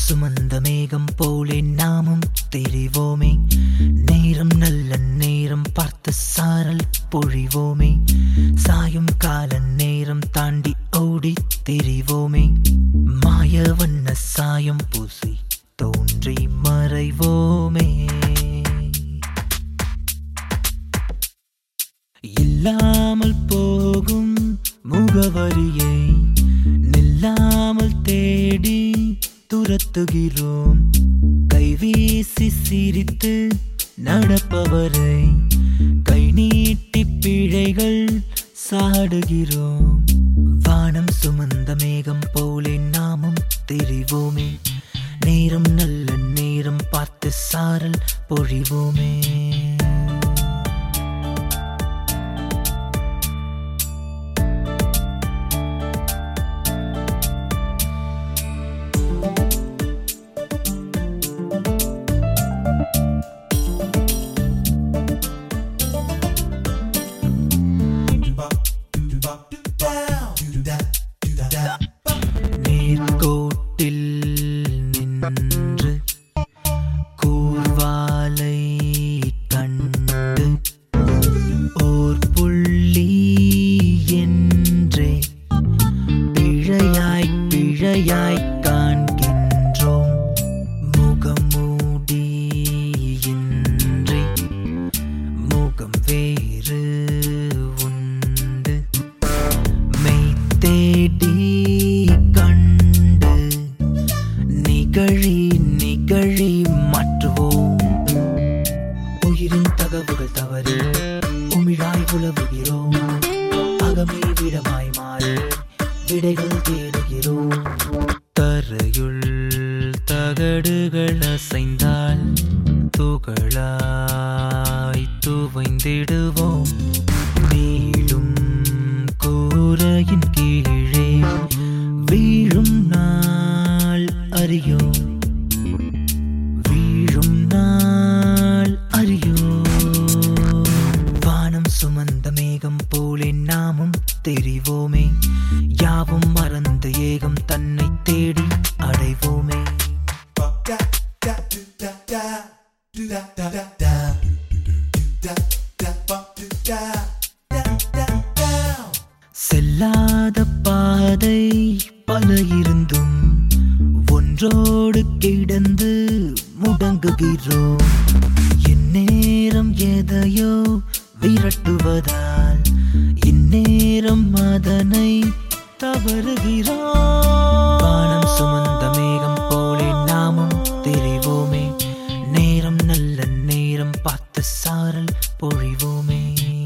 சுமந்த மேகம் போலே நாமும் தெரிவோமே. நேரம் நல்ல நேரம் பார்த்து சாரல் பொழிவோமே. சாயும் கால நேரம் தாண்டி ஓடி தெரிவோமே. மாய வண்ண சாயம் பூசி தோன்றி மறைவோமே. இல்லாமல் போகும் முகவரியை நில்லாமல் தேடி துரத்துகிறோம். கைவீசி சிரித்து நடப்பவரை கை நீட்டி பிழைகள் சாடுகிறோம். வானம் சுமந்த மேகம் போலே நாமும் தெரிவோமே. நேரம் நல்ல நேரம் பார்த்து சாரல் பொழிவோமே. நேர்கோட்டில் நின்று கூர்வாலை கண்டு ஓர் புள்ளி என்றே பிழையாய் பிழையாய் காண்கின்றோம். முகமூடி இன்றி முகம் வேறு உண்டு. மெய் தேடி நிகழி மாற்றுவோம். உயிரின் தகவுகள் தவறி உமிழாய் உலவுகிறோம். அகமே விடமாய் மாறி விடைகள் தேடுகிறோம். தரையுள் தகடுகள் அசைந்தால் துகளாய் துவைந்திடுவோம். மேலும் கூரையின் கீழே வீழும் நாள் அறியோம். வீழும் நாள் அறியோம். வானம் சுமந்த மேகம் போலே நாமும் தெரிவோமே. யாவும் மறந்த ஏகம் தன்னை தேடி அடைவோமே. செல்லாத பாதை பல இருந்தும் ஒன்றோடு கிடந்து முடங்குகிறோம். இந்நேரம் எதையோ விரட்டுவதால் இந்நேரம் அதனை தவறுகிறோம். வானம் சுமந்த மேகம் போலே நாமும் தெரிவோமே. நேரம் நல்ல நேரம் பார்த்து சாரல் பொழிவோமே.